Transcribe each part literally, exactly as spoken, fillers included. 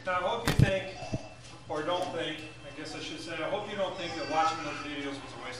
Now, I hope you think, or don't think, I guess I should say, I hope you don't think that watching those videos was a waste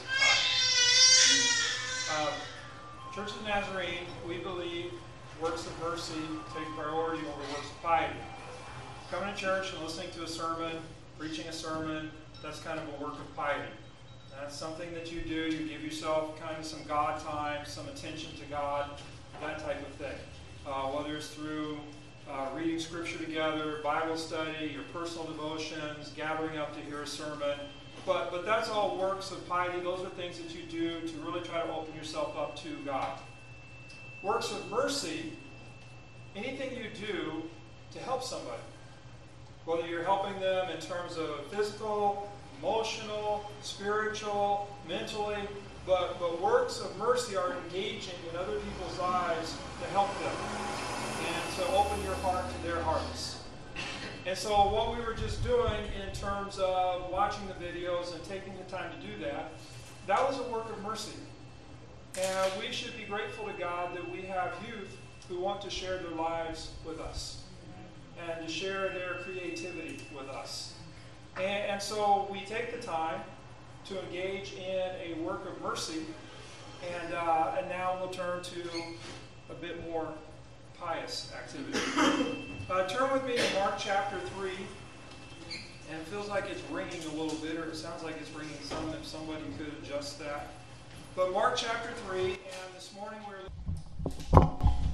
of time. Um, Church of the Nazarene, we believe works of mercy take priority over works of piety. Coming to church and listening to a sermon, preaching a sermon, that's kind of a work of piety. That's something that you do. You give yourself kind of some God time, some attention to God, that type of thing. Uh, whether it's through uh, reading Scripture together, Bible study, your personal devotions, gathering up to hear a sermon. But, but that's all works of piety. Those are things that you do to really try to open yourself up to God. Works of mercy, anything you do to help somebody. Whether you're helping them in terms of physical, emotional, spiritual, mentally, but, but works of mercy are engaging in other people's lives to help them and to open your heart to their hearts. And so what we were just doing in terms of watching the videos and taking the time to do that, that was a work of mercy. And we should be grateful to God that we have youth who want to share their lives with us and to share their creativity with us. And, and so we take the time to engage in a work of mercy, and, uh, and now we'll turn to a bit more pious activity. Uh, turn with me to Mark chapter three, and it feels like it's ringing a little bit, or it sounds like it's ringing some, if somebody could adjust that. But Mark chapter three, and this morning we're...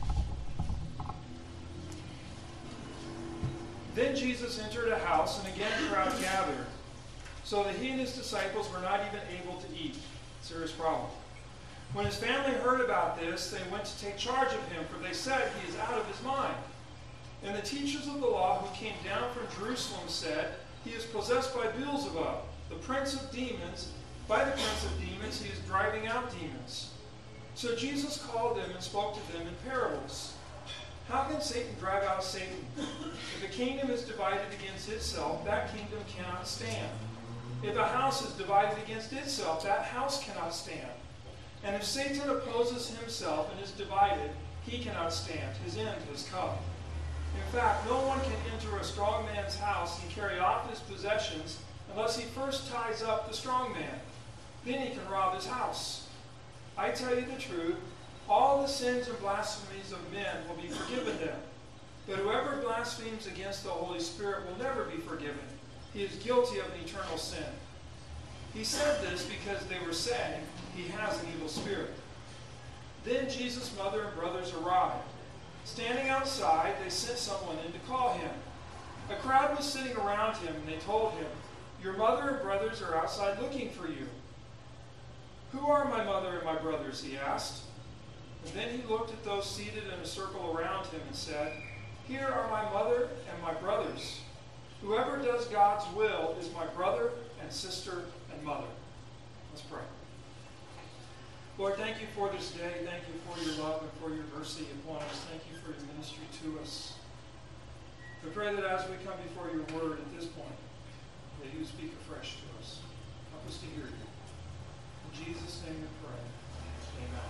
Then Jesus entered a house, and again a crowd gathered, so that he and his disciples were not even able to eat. Serious problem. When his family heard about this, they went to take charge of him, for they said, he is out of his mind. And the teachers of the law who came down from Jerusalem said, he is possessed by Beelzebub, the prince of demons. By the prince of demons he is driving out demons. So Jesus called them and spoke to them in parables. How can Satan drive out Satan? If a kingdom is divided against itself, that kingdom cannot stand. If a house is divided against itself, that house cannot stand. And if Satan opposes himself and is divided, he cannot stand. His end has come. In fact, no one can enter a strong man's house and carry off his possessions unless he first ties up the strong man. Then he can rob his house. I tell you the truth, all the sins and blasphemies of men will be forgiven them. But whoever blasphemes against the Holy Spirit will never be forgiven. He is guilty of an eternal sin. He said this because they were saying, he has an evil spirit. Then Jesus' mother and brothers arrived. Standing outside, they sent someone in to call him. A crowd was sitting around him, and they told him, your mother and brothers are outside looking for you. Who are my mother and my brothers? He asked. And then he looked at those seated in a circle around him and said, here are my mother and my brothers. Whoever does God's will is my brother and sister and mother. Let's pray. Lord, thank you for this day. Thank you for your love and for your mercy upon us. Thank you for your ministry to us. We pray that as we come before your word at this point, that you speak afresh to us. Help us to hear you. In Jesus' name we pray. Amen.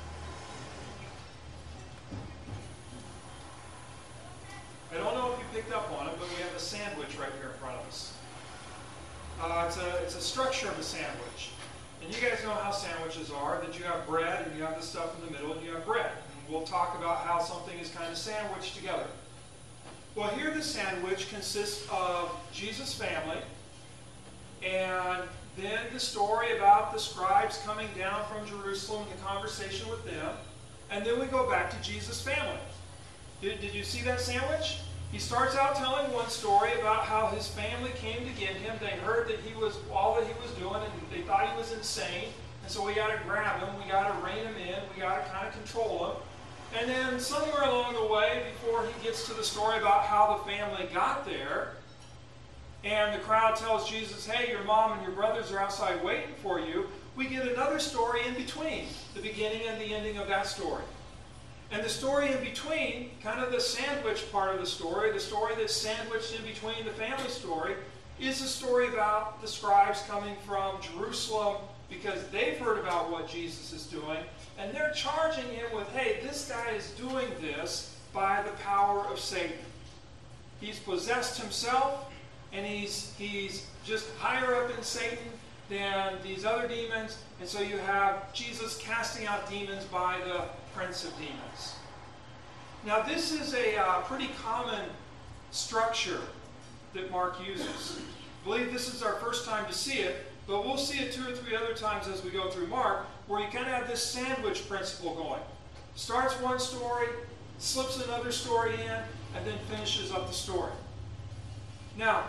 I don't know if you picked up on it, but we have a sandwich right here in front of us. Uh, it's, a, it's a structure of a sandwich. And you guys know how sandwiches are, that you have bread and you have the stuff in the middle and you have bread. And we'll talk about how something is kind of sandwiched together. Well, here the sandwich consists of Jesus' family, and then the story about the scribes coming down from Jerusalem, the conversation with them, and then we go back to Jesus' family. Did, did you see that sandwich? He starts out telling one story about how his family came to get him. They heard that he was all that he was doing, and they thought he was insane. And so we got to grab him. We got to rein him in. We got to kind of control him. And then somewhere along the way, before he gets to the story about how the family got there, and the crowd tells Jesus, hey, your mom and your brothers are outside waiting for you, we get another story in between, the beginning and the ending of that story. And the story in between, kind of the sandwich part of the story, the story that's sandwiched in between the family story, is a story about the scribes coming from Jerusalem because they've heard about what Jesus is doing, and they're charging him with, hey, this guy is doing this by the power of Satan. he's possessed himself, and he's, he's just higher up in Satan than these other demons. And so you have Jesus casting out demons by the prince of demons. Now this is a uh, pretty common structure that Mark uses. I believe this is our first time to see it, but we'll see it two or three other times as we go through Mark, where you kind of have this sandwich principle going. Starts one story, slips another story in, and then finishes up the story. Now,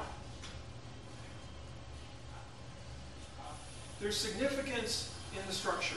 there's significance in the structure.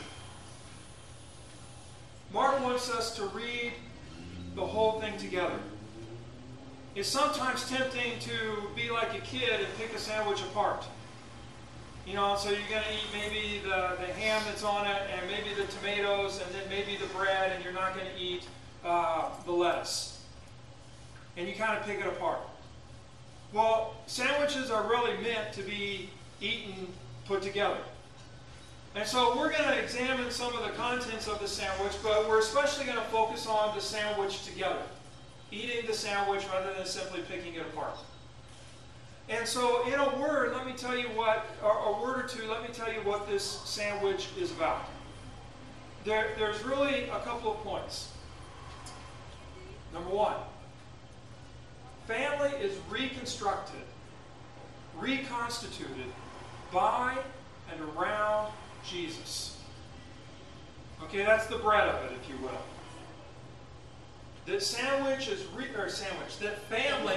Mark wants us to read the whole thing together. It's sometimes tempting to be like a kid and pick a sandwich apart. You know, so you're going to eat maybe the, the ham that's on it, and maybe the tomatoes, and then maybe the bread, and you're not going to eat uh, the lettuce. And you kind of pick it apart. Well, sandwiches are really meant to be eaten put together. And so we're going to examine some of the contents of the sandwich, but we're especially going to focus on the sandwich together. Eating the sandwich rather than simply picking it apart. And so in a word, let me tell you what, or a word or two, let me tell you what this sandwich is about. There, there's really a couple of points. Number one, family is reconstructed, reconstituted by and around Jesus. Okay, that's the bread of it, if you will. That sandwich is, re, or sandwich, that family,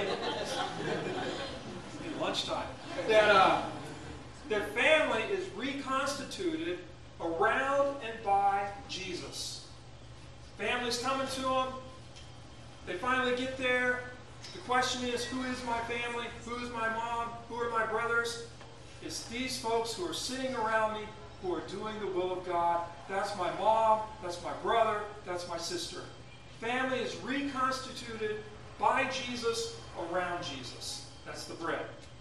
in lunchtime, that, uh, that family is reconstituted around and by Jesus. Family's coming to them. They finally get there. The question is, who is my family? Who is my mom? Who are my brothers? It's these folks who are sitting around me who are doing the will of God. That's my mom. That's my brother. That's my sister. Family is reconstituted by Jesus, around Jesus. That's the bread.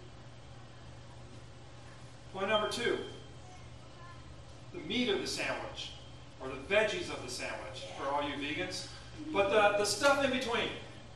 Point number two. The meat of the sandwich, or the veggies of the sandwich, for all you vegans. But the, the stuff in between.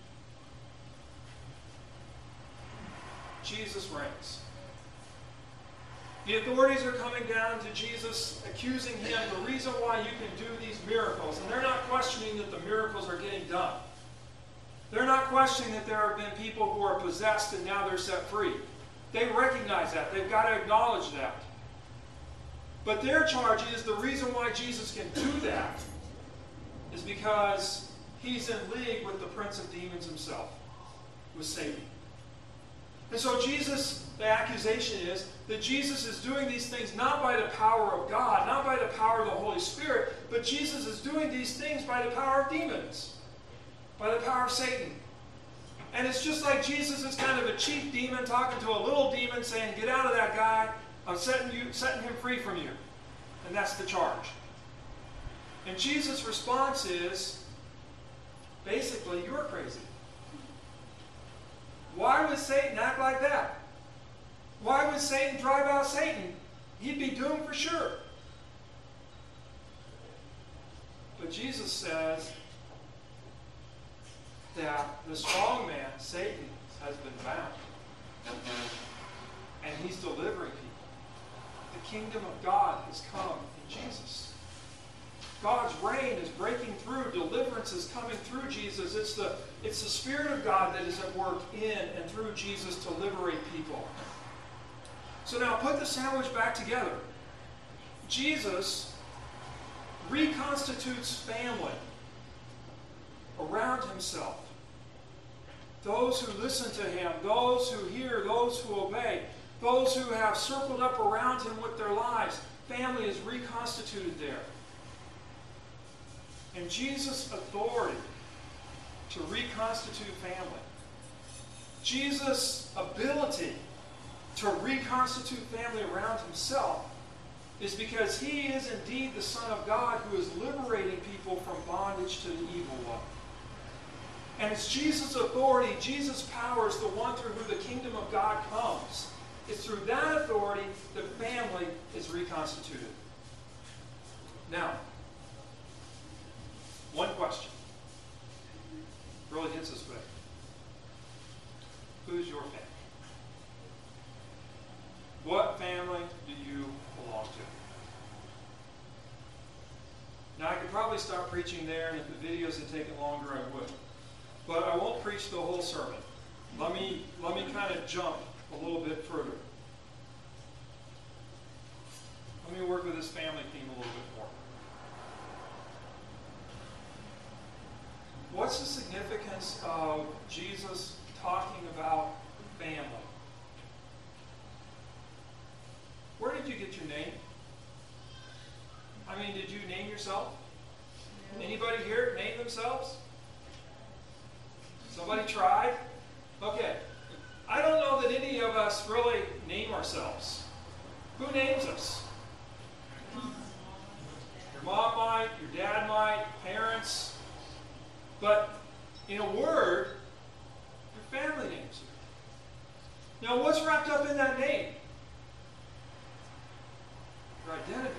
Jesus reigns. The authorities are coming down to Jesus, accusing him the reason why you can do these miracles. And they're not questioning that the miracles are getting done. They're not questioning that there have been people who are possessed and now they're set free. They recognize that. They've got to acknowledge that. But their charge is the reason why Jesus can do that is because he's in league with the prince of demons himself, with Satan. And so Jesus, the accusation is that Jesus is doing these things not by the power of God, not by the power of the Holy Spirit, but Jesus is doing these things by the power of demons, by the power of Satan. And it's just like Jesus is kind of a chief demon talking to a little demon saying, get out of that guy, I'm setting, you, setting him free from you. And that's the charge. And Jesus' response is, basically, you're crazy. Why would Satan act like that? Why would Satan drive out Satan? He'd be doomed for sure. But Jesus says that the strong man, Satan, has been bound. And he's delivering people. The kingdom of God has come in Jesus. God's reign is breaking through. Deliverance is coming through Jesus. It's the, it's the Spirit of God that is at work in and through Jesus to liberate people. So now put the sandwich back together. Jesus reconstitutes family around himself. Those who listen to him, those who hear, those who obey, those who have circled up around him with their lives. Family is reconstituted there. And Jesus' authority to reconstitute family, Jesus' ability to reconstitute family around himself is because he is indeed the Son of God who is liberating people from bondage to the evil one. And it's Jesus' authority, Jesus' power is the one through whom the kingdom of God comes. It's through that authority that family is reconstituted. Now, one question really hits us quick. Who's your family? What family do you belong to? Now, I could probably stop preaching there, and if the videos had taken longer, I would. But I won't preach the whole sermon. Let me, let me kind of jump a little bit further. Let me work with this family theme a little bit more. What's the significance of Jesus talking about family? Where did you get your name? I mean, did you name yourself? Anybody here name themselves? Somebody tried? Okay. I don't know that any of us really name ourselves. Who names us? Your mom might, your dad might, parents. But in a word, your family names you. Now, what's wrapped up in that name? Your identity.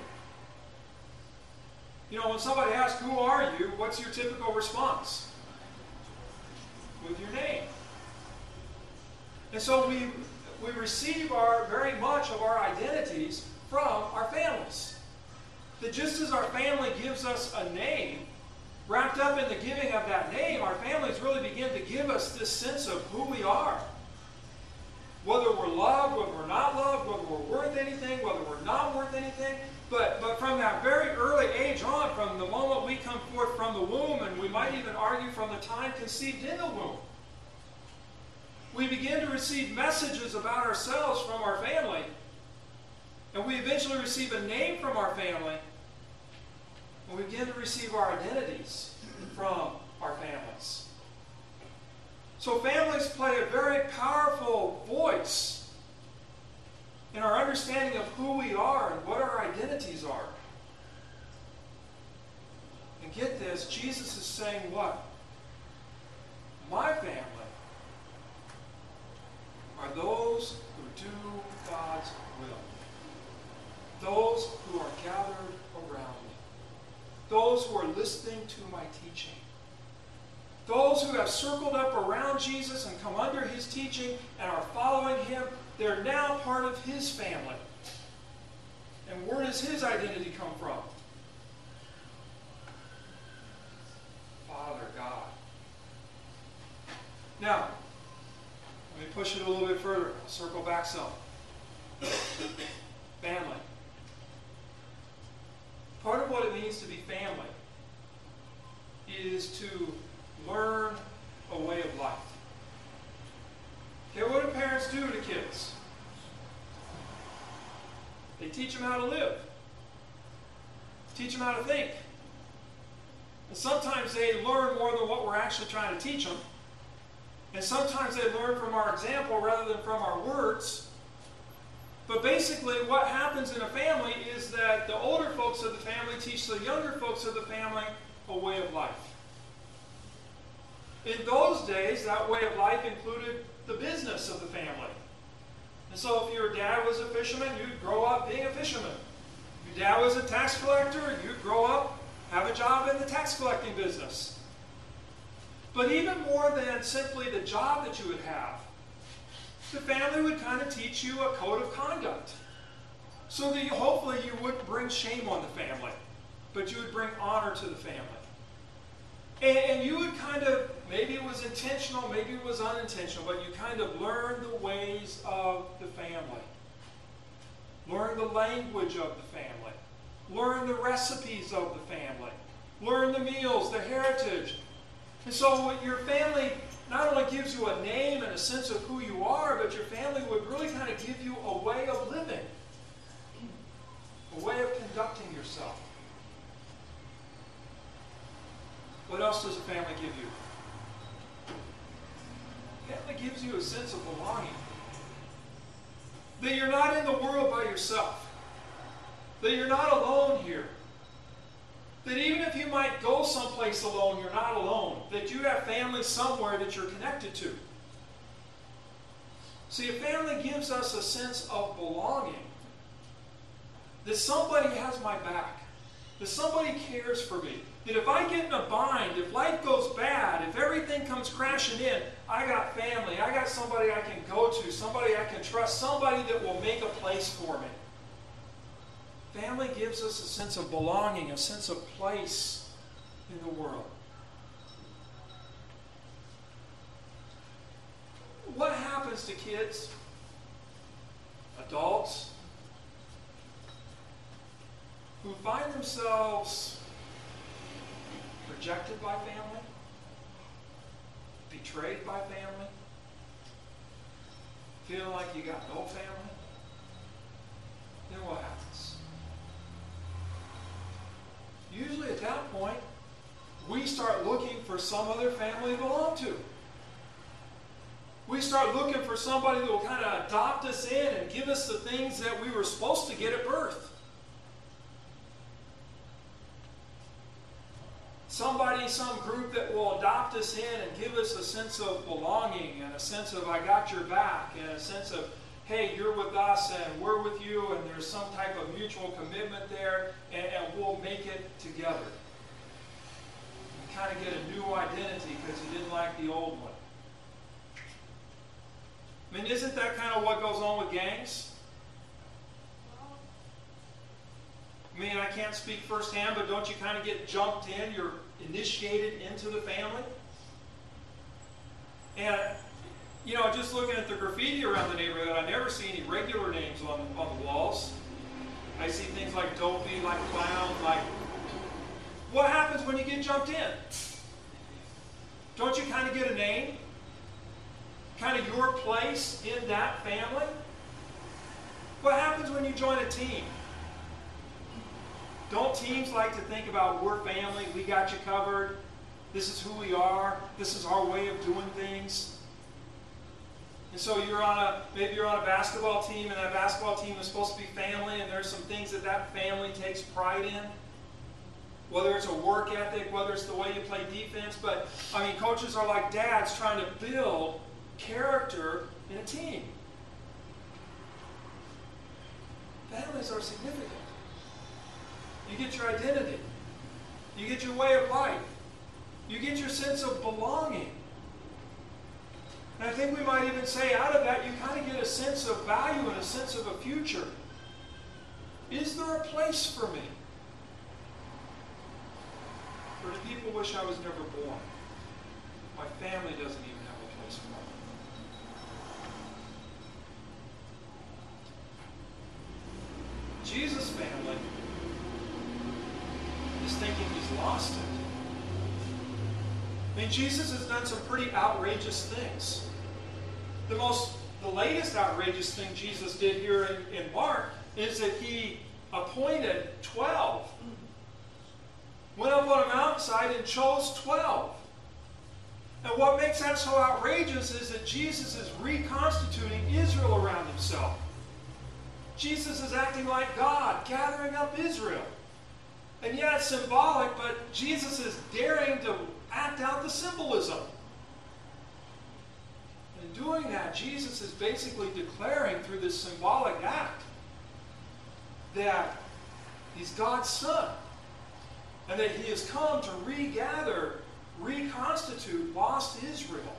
You know, when somebody asks, who are you? What's your typical response? With your name. And so we, we receive our very much of our identities from our families. That just as our family gives us a name, wrapped up in the giving of that name, our families really begin to give us this sense of who we are. Whether we're loved, whether we're not loved, whether we're worth anything, whether we're not worth anything. But, but from that very early age on, from the moment we come forth from the womb, and we might even argue from the time conceived in the womb, we begin to receive messages about ourselves from our family. And we eventually receive a name from our family. And we begin to receive our identities from our families. So families play a very powerful voice in our understanding of who we are and what our identities are. And get this, Jesus is saying what? My family are those who do God's will. Those who are gathered around me. Those who are listening to my teaching. Those who have circled up around Jesus and come under his teaching and are following him, they're now part of his family. And where does his identity come from? Father God. Now, let me push it a little bit further. I'll circle back some. Family. Part of what it means to be family is to learn a way of life. Okay, what do parents do to kids? They teach them how to live. Teach them how to think. And sometimes they learn more than what we're actually trying to teach them. And sometimes they learn from our example rather than from our words. But basically what happens in a family is that the older folks of the family teach the younger folks of the family a way of life. In those days, that way of life included the business of the family. And so if your dad was a fisherman, you'd grow up being a fisherman. If your dad was a tax collector, you'd grow up, have a job in the tax collecting business. But even more than simply the job that you would have, the family would kind of teach you a code of conduct. So that you, hopefully you wouldn't bring shame on the family, but you would bring honor to the family. And, and you would kind of, maybe it was intentional, maybe it was unintentional, but you kind of learn the ways of the family. Learn the language of the family. Learn the recipes of the family. Learn the meals, the heritage. And so your family not only gives you a name and a sense of who you are, but your family would really kind of give you a way of living. A way of conducting yourself. What else does a family give you? Family gives you a sense of belonging. That you're not in the world by yourself. That you're not alone here. That even if you might go someplace alone, you're not alone. That you have family somewhere that you're connected to. See, a family gives us a sense of belonging. That somebody has my back. That somebody cares for me. that if I get in a bind, if life goes bad, if everything comes crashing in, I got family, I got somebody I can go to, somebody I can trust, somebody that will make a place for me. Family gives us a sense of belonging, a sense of place in the world. What happens to kids, adults, who find themselves rejected by family, betrayed by family, feeling like you got no family? Then what happens? Usually at that point, we start looking for some other family to belong to. We start looking for somebody that will kind of adopt us in and give us the things that we were supposed to get at birth. Somebody, some group that will adopt us in and give us a sense of belonging and a sense of I got your back and a sense of, hey, you're with us and we're with you and there's some type of mutual commitment there and, and we'll make it together. You kind of get a new identity because you didn't like the old one. I mean, isn't that kind of what goes on with gangs? I mean, I can't speak firsthand, but don't you kind of get jumped in? You're initiated into the family? And, you know, just looking at the graffiti around the neighborhood, I never see any regular names on, on the walls. I see things like dopey, like clown, like... What happens when you get jumped in? Don't you kind of get a name? Kind of your place in that family? What happens when you join a team? Don't teams like to think about we're family, we got you covered, this is who we are, this is our way of doing things? And so you're on a, maybe you're on a basketball team and that basketball team is supposed to be family and there's some things that that family takes pride in. Whether it's a work ethic, whether it's the way you play defense, but I mean coaches are like dads trying to build character in a team. Families are significant. You get your identity. You get your way of life. You get your sense of belonging. And I think we might even say out of that you kind of get a sense of value and a sense of a future. Is there a place for me? Or do people wish I was never born? My family doesn't even have a place for me. Jesus' family is thinking he's lost it. I mean, Jesus has done some pretty outrageous things. The most, the latest outrageous thing Jesus did here in, in Mark is that he appointed twelve. Went up on a mountainside and chose twelve. And what makes that so outrageous is that Jesus is reconstituting Israel around himself. Jesus is acting like God, gathering up Israel. And yeah, it's symbolic, but Jesus is daring to act out the symbolism. And in doing that, Jesus is basically declaring through this symbolic act that he's God's son. And that he has come to regather, reconstitute lost Israel.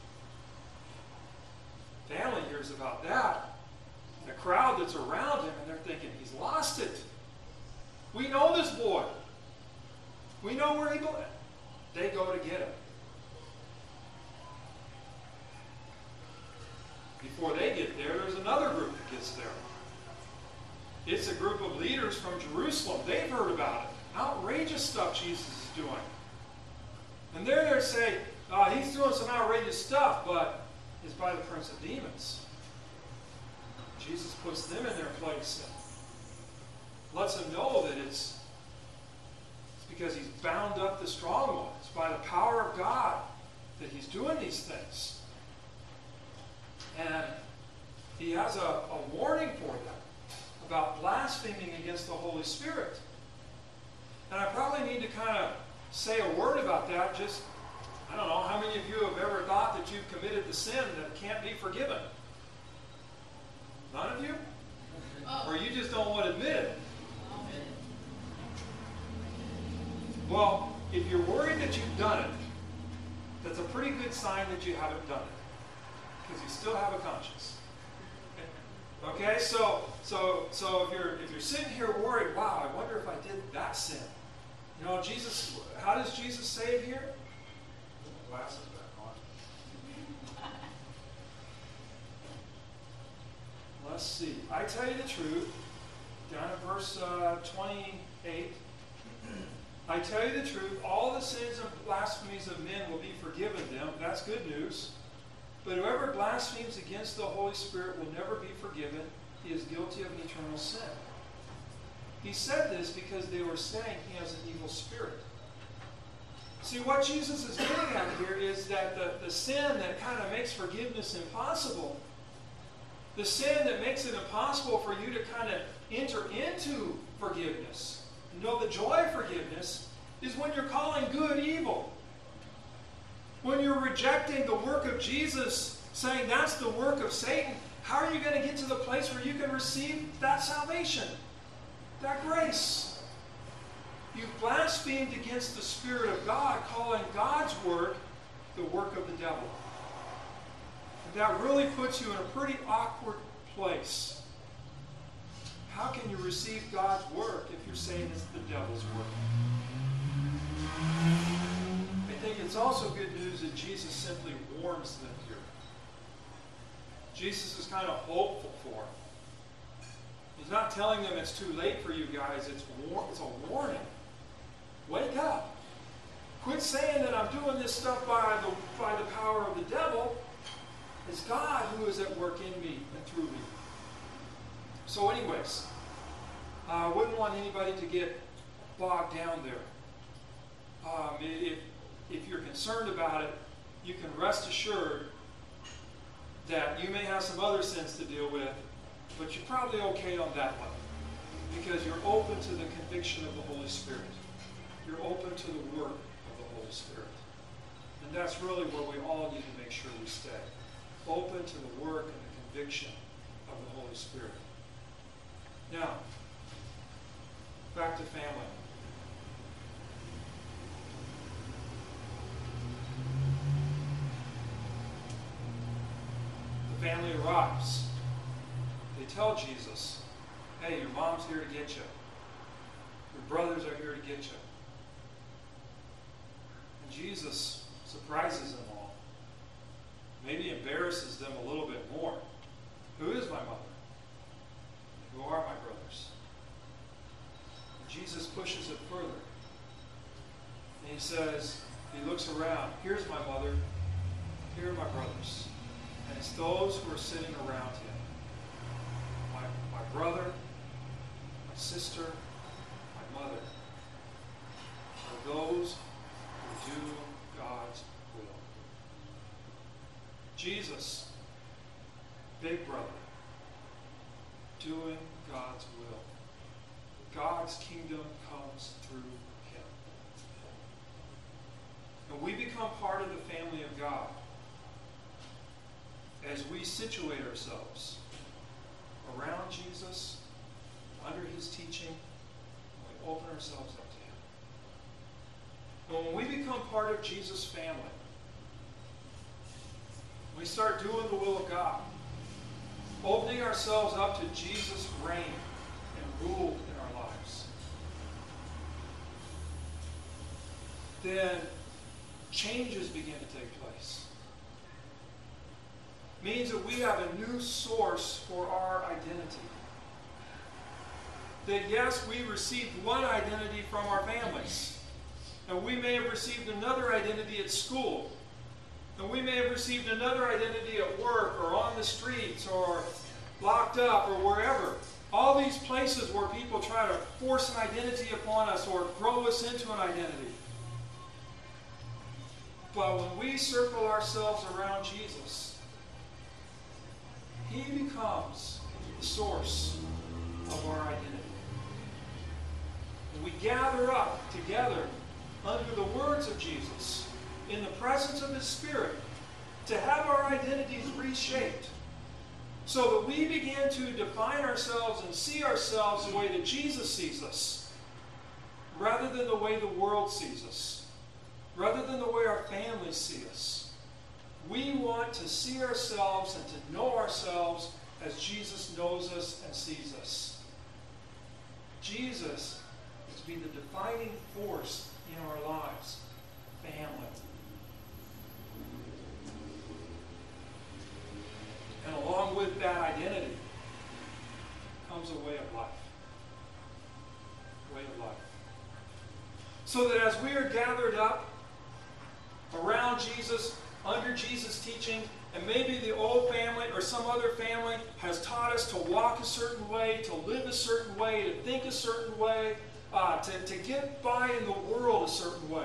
Family hears about that. The crowd that's around him, and they're thinking, he's lost it. We know this boy. We know where he goes. They go to get him. Before they get there, there's another group that gets there. It's a group of leaders from Jerusalem. They've heard about it. Outrageous stuff Jesus is doing. And they're there to say, uh, he's doing some outrageous stuff, but it's by the prince of demons. Jesus puts them in their place and lets them know that it's, it's because he's bound up the strong one. It's by the power of God that he's doing these things. And he has a, a warning for them about blaspheming against the Holy Spirit. And I probably need to kind of say a word about that. Just, I don't know, how many of you have ever thought that you've committed the sin that can't be forgiven? None of you? Oh. Or you just don't want to admit it? Well, If you're worried that you've done it, that's a pretty good sign that you haven't done it, because you still have a conscience. Okay, so so so if you're if you're sitting here worried, wow, I wonder if I did that sin. You know, Jesus, how does Jesus say it here? Glasses back on. Let's see. I tell you the truth. Down in verse uh, twenty-eight. I tell you the truth, all the sins and blasphemies of men will be forgiven them. That's good news. But whoever blasphemes against the Holy Spirit will never be forgiven. He is guilty of an eternal sin. He said this because they were saying he has an evil spirit. See, what Jesus is getting at here is that the, the sin that kind of makes forgiveness impossible, the sin that makes it impossible for you to kind of enter into forgiveness, know the joy of forgiveness, is when you're calling good evil. When you're rejecting the work of Jesus, saying that's the work of Satan, how are you going to get to the place where you can receive that salvation, that grace? You've blasphemed against the Spirit of God, calling God's work the work of the devil. And that really puts you in a pretty awkward place. How can you receive God's work if you're saying it's the devil's work? I think it's also good news that Jesus simply warns them here. Jesus is kind of hopeful for them. He's not telling them it's too late for you guys. It's, war- it's a warning. Wake up. Quit saying that I'm doing this stuff by the, by the power of the devil. It's God who is at work in me and through me. So anyways, I uh, wouldn't want anybody to get bogged down there. Um, if, if you're concerned about it, you can rest assured that you may have some other sins to deal with, but you're probably okay on that level because you're open to the conviction of the Holy Spirit. You're open to the work of the Holy Spirit. And that's really where we all need to make sure we stay. Open to the work and the conviction of the Holy Spirit. Now, back to family. The family arrives. They tell Jesus, hey, your mom's here to get you. Your brothers are here to get you. And Jesus surprises them all. Maybe embarrasses them a little bit more. Who is my mother? Who are my brothers? And Jesus pushes it further. And he says, he looks around. Here's my mother. Here are my brothers. And it's those who are sitting around him. My, my brother, my sister, my mother are those who do God's will. Jesus, big brother, doing God's will. God's kingdom comes through him. And we become part of the family of God as we situate ourselves around Jesus, under his teaching, and we open ourselves up to him. And when we become part of Jesus' family, we start doing the will of God, opening ourselves up to Jesus' reign and rule in our lives, then changes begin to take place. Means that we have a new source for our identity. That yes, we received one identity from our families, and we may have received another identity at school, and we may have received another identity at work or on the streets or locked up or wherever. All these places where people try to force an identity upon us or grow us into an identity. But when we circle ourselves around Jesus, he becomes the source of our identity. And we gather up together under the words of Jesus, in the presence of his Spirit, to have our identities reshaped so that we begin to define ourselves and see ourselves the way that Jesus sees us rather than the way the world sees us. rather than the way our families see us. We want to see ourselves and to know ourselves as Jesus knows us and sees us. Jesus is to be the defining force in our lives. Family. And along with that identity comes a way of life. Way of life. So that as we are gathered up around Jesus, under Jesus' teaching, and maybe the old family or some other family has taught us to walk a certain way, to live a certain way, to think a certain way, uh, to, to get by in the world a certain way.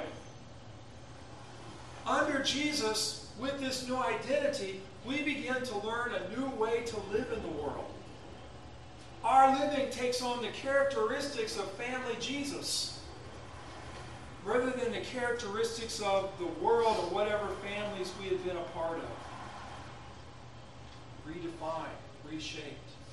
Under Jesus, with this new identity, we begin to learn a new way to live in the world. Our living takes on the characteristics of family Jesus, rather than the characteristics of the world or whatever families we had been a part of. Redefined, reshaped.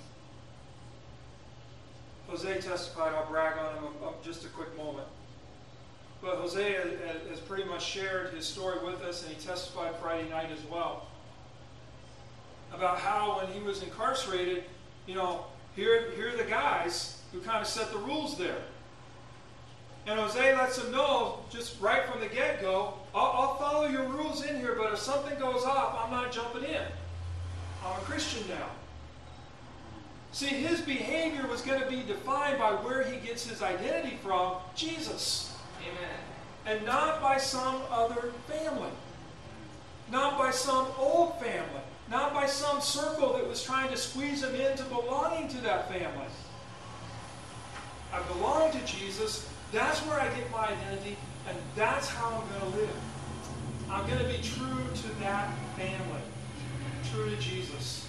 Jose testified, I'll brag on him up just a quick moment. But Jose has pretty much shared his story with us, and he testified Friday night as well. About how when he was incarcerated, you know, here, here are the guys who kind of set the rules there. And Jose lets them know, just right from the get-go, I'll, I'll follow your rules in here, but if something goes off, I'm not jumping in. I'm a Christian now. See, his behavior was going to be defined by where he gets his identity from, Jesus. Amen. And not by some other family. Not by some old family. Not by some circle that was trying to squeeze him into belonging to that family. I belong to Jesus. That's where I get my identity, and that's how I'm going to live. I'm going to be true to that family. True to Jesus.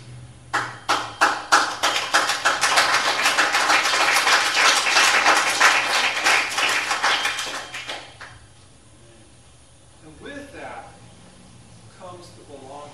And with that comes the belonging.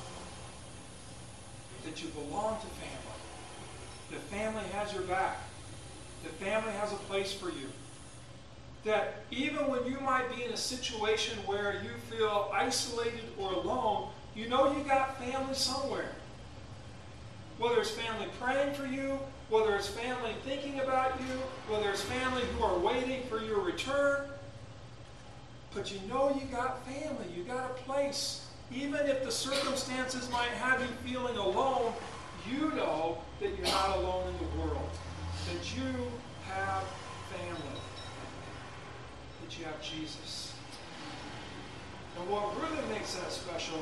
That you belong to family. The family has your back. The family has a place for you. That even when you might be in a situation where you feel isolated or alone, you know you got family somewhere. Whether it's family praying for you, whether it's family thinking about you, whether it's family who are waiting for your return. But you know you got family, you got a place. Even if the circumstances might have you feeling alone, you know that you're not alone in the world. That you have family. That you have Jesus. And what really makes that special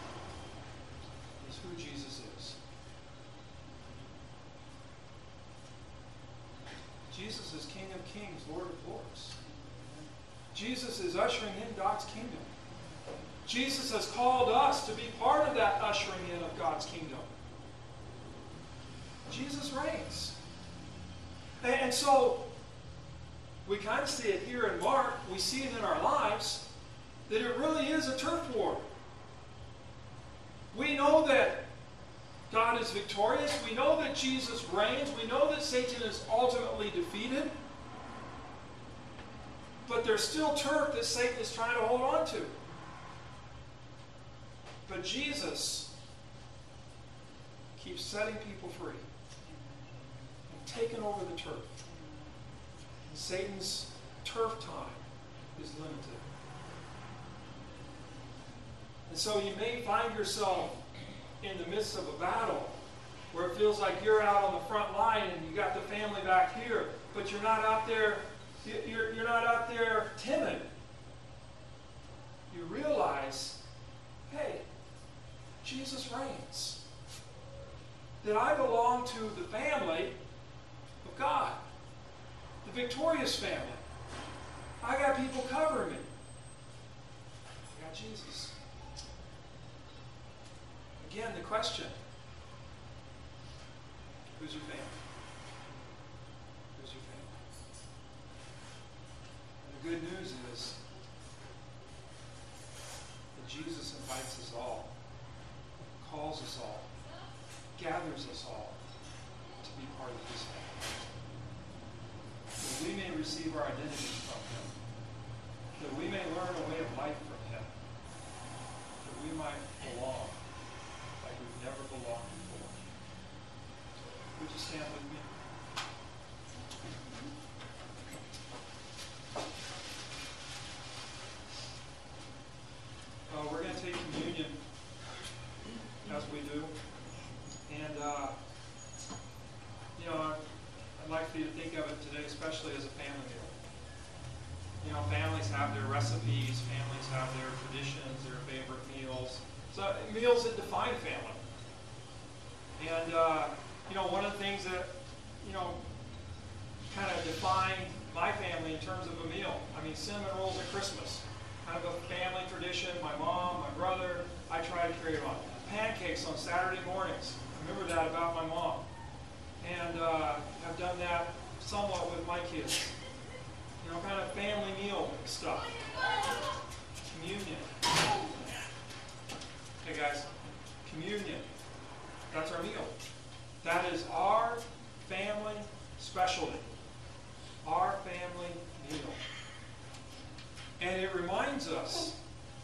is who Jesus is. Jesus is King of Kings, Lord of Lords. Jesus is ushering in God's kingdom. Jesus has called us to be part of that ushering in of God's kingdom. Jesus reigns. And, and so, we kind of see it here in Mark. We see it in our lives. That it really is a turf war. We know that God is victorious. We know that Jesus reigns. We know that Satan is ultimately defeated. But there's still turf that Satan is trying to hold on to. But Jesus keeps setting people free and taking over the turf. And Satan's turf time is limited. And so you may find yourself in the midst of a battle where it feels like you're out on the front line and you got the family back here, but you're not out there, you're, you're not out there timid. You realize, hey, Jesus reigns. That I belong to the family of God. The victorious family. I got people covering me. I got Jesus. Again, the question, who's your family? Who's your family? And the good news is that Jesus invites us all, calls us all, gathers us all to be part of his family. That we may receive our identities from him. that we may learn a way of life from him, that we might belong like we've never belonged before. Would you stand with me? Uh, we're going to take communion as we do. And, uh, you know, I'd like for you to think of it today, especially as a family meal. You know, families have their recipes, families have their traditions, their favorite meals. So, meals that define family. And, uh, you know, one of the things that, you know, kind of defined my family in terms of a meal. I mean, cinnamon rolls at Christmas. Kind of a family tradition. My mom, my brother, I try to carry it on. Pancakes on Saturday mornings. I remember that about my mom. And uh, I've done that somewhat with my kids. You know, kind of family meal stuff. Communion. Hey guys, communion. That's our meal. That is our family specialty. Our family meal. And it reminds us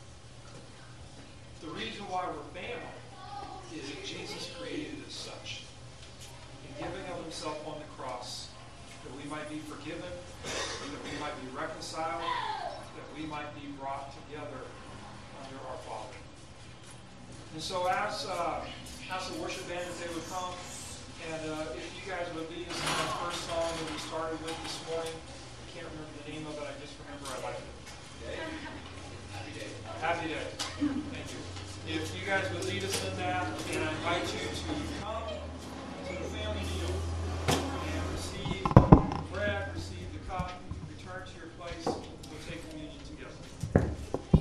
the reason why we're family is that Jesus created as such. In giving of himself on the cross, that we might be forgiven, that we might be reconciled, that we might be brought together under our Father. And so as uh, as the worship band, if they would come, and uh, if you guys would lead us in the first song that we started with this morning. I can't remember the name of it, I just remember I liked it. Happy Day. Happy Day. Thank you. If you guys would lead us in that, and I invite you to come to the family meal and receive bread, receive the cup, return to your place, we'll take communion together.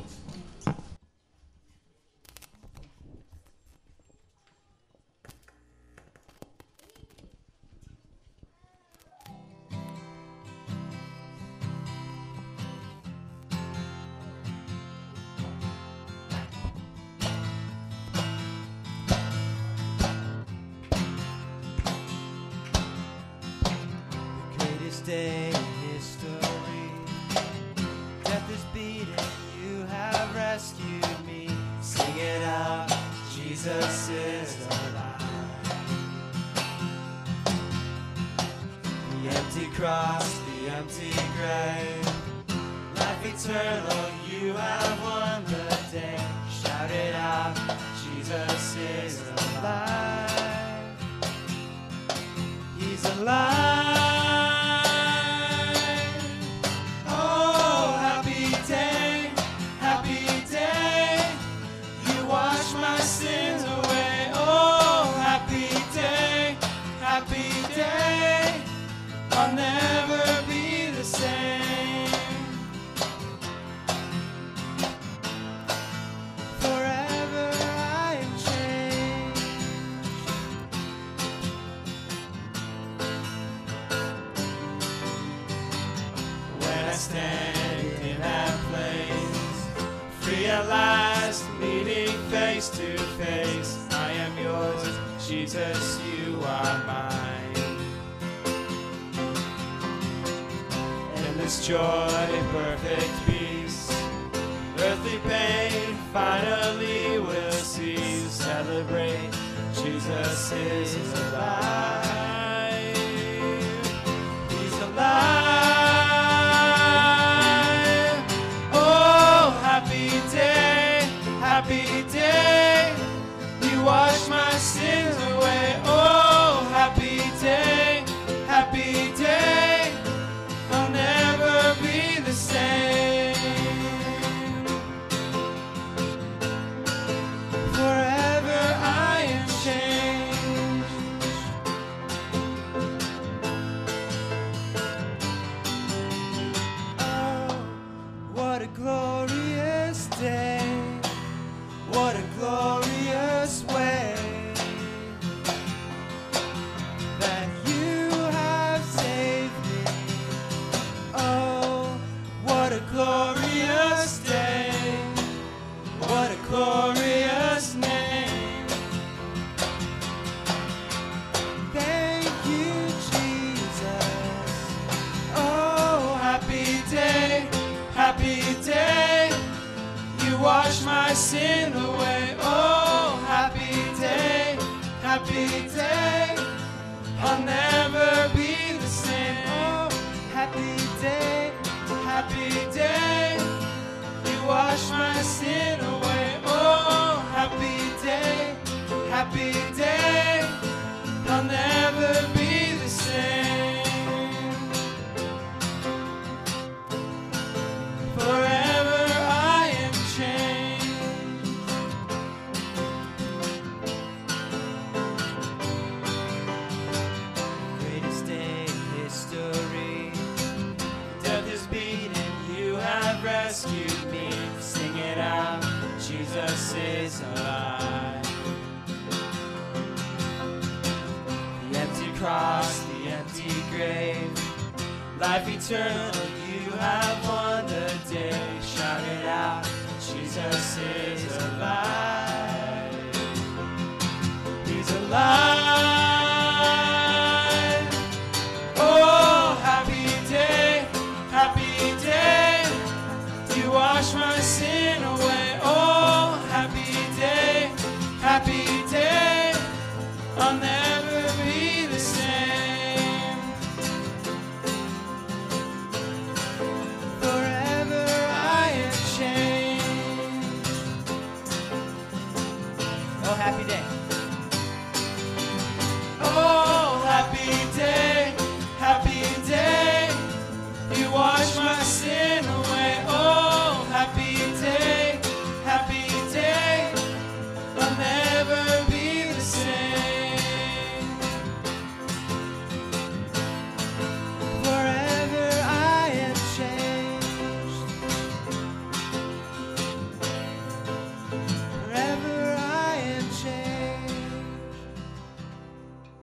Day in history, death is beaten, you have rescued me. Sing it out, Jesus is alive. The empty cross, the empty grave, life eternal, you have won the day. Shout it out, Jesus is alive. He's alive. I'll never be the same. Forever I am changed. When I stand in that place, free at last, meeting face to face, I am yours, Jesus, you are mine. This joy, perfect peace, earthly pain finally will cease. Celebrate, Jesus is alive. He's alive. Oh, happy day, happy day. You wash my sins away. Oh, happy day, happy day. I'll never be the same. Forever I am changed. happy day. I'll never be the same. Oh, happy day, happy day. You wash my sin away. Oh, happy day, happy day. I'll never be the same. Forever I am changed. Greatest day in history. Death is beaten, you have rescued me. Sing it out, Jesus is alive. The empty cross, the empty grave. Life eternal, you have won the day. Shout it out, Jesus is alive. He's alive. Oh, happy day, happy day. You wash my sin away. Oh, happy day, happy day. I'll never